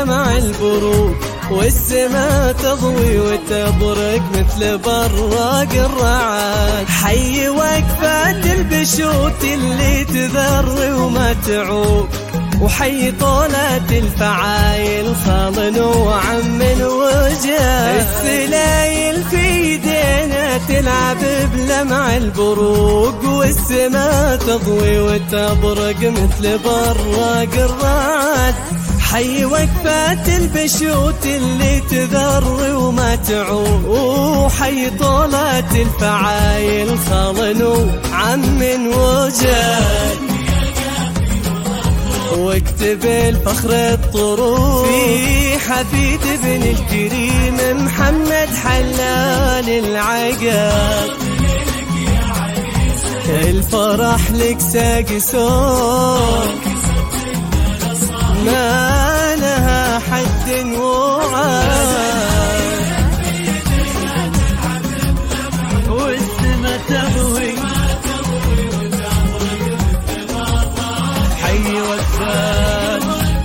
بلمع البروق، والسما تضوي وتبرق مثل براق الرعد. حي وقفات البشوت اللي تذر وما تعوق، وحي طولة الفعايل خالن وعم وجاد. السلايل في ايدينا تلعب بلمع البروق، والسما تضوي وتبرق مثل براق الرعد. حي وقفات البشوت اللي تذر وما تعوق، وحي طولة الفعايل خالن وعم وجاد. واكتب الفخر الطروق في حفيد ابن الكريم محمد حلال العقاب. الفرح لك ساق صوت ما لها حد وعاد، والسما تضوي حي وقفات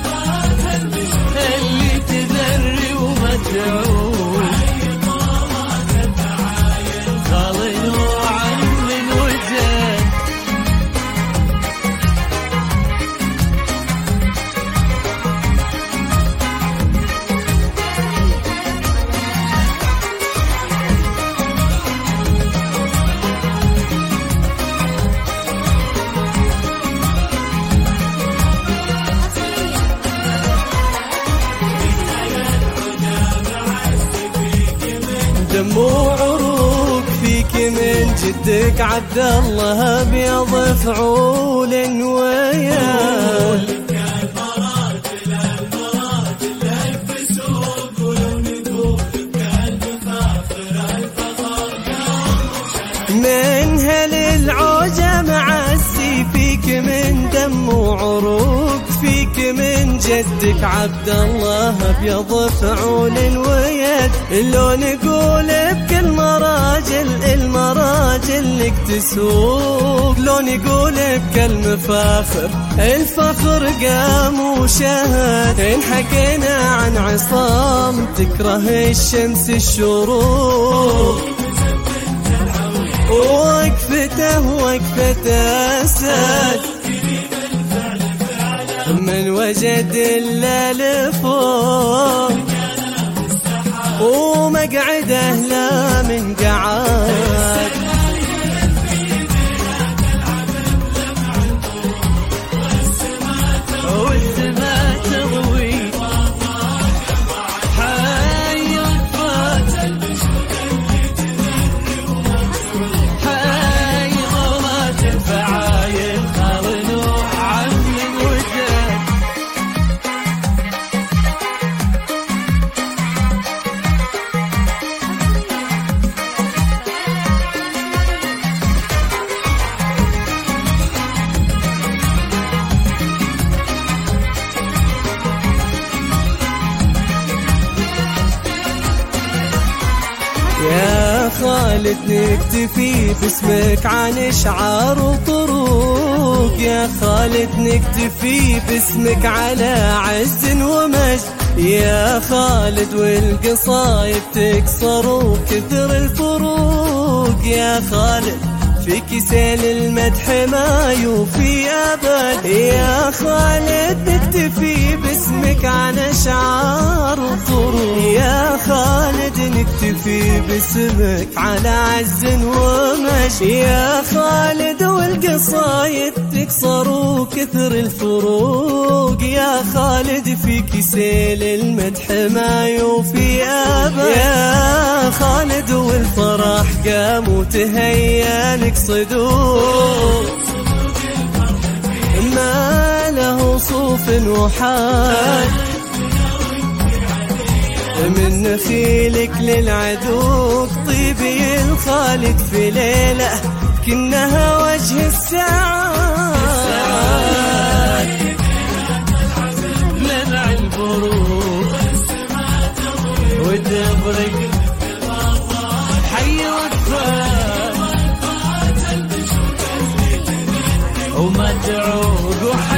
اللي تذري وما تعود، خالد وعم وجاد. دموع عروق فيك من جدك عبد الله ابيض فعول وياه. من هل العوجة معزي فيك من دم وعروق، فيك من جدك عبد الله ابيض فعول ويد. لو نقول بكل مراجل المراجل لك تسوق، لو نقول بكل مفاخر الفخر قام وشهد. إن حكينا عن عصام تكره الشمس الشروق، ووقفته وقفة أسد من وجد إلا لفوق، ومقعده لا من قعاد. والسما تضوي حي وقفات حي ظلات الفعايل خالد وعم وجاد. يا خالد نكتفي باسمك عن اشعار وطروق، يا خالد نكتفي باسمك على عز ومجد. يا خالد والقصايد تكسر وكثر الفروق، يا خالد فيك سيل المدح ما يوفي أبد. يا خالد نكتفي باسمك عن أشعار وطروق، يا خالد نكتفي باسمك على عز ومجد. يا خالد والقصايد تكسر وكثر الفروق، يا خالد فيك سيل المدح ما يوفي أبد. يا خالد والفرح قام وتهيأ لك صدوق ما له صوف وحاد. من نخيلك للعدوك طيبي الخالد في ليلة كنها وجه السعاد. لمع البروق وتبرق حي وقفات وما تعوق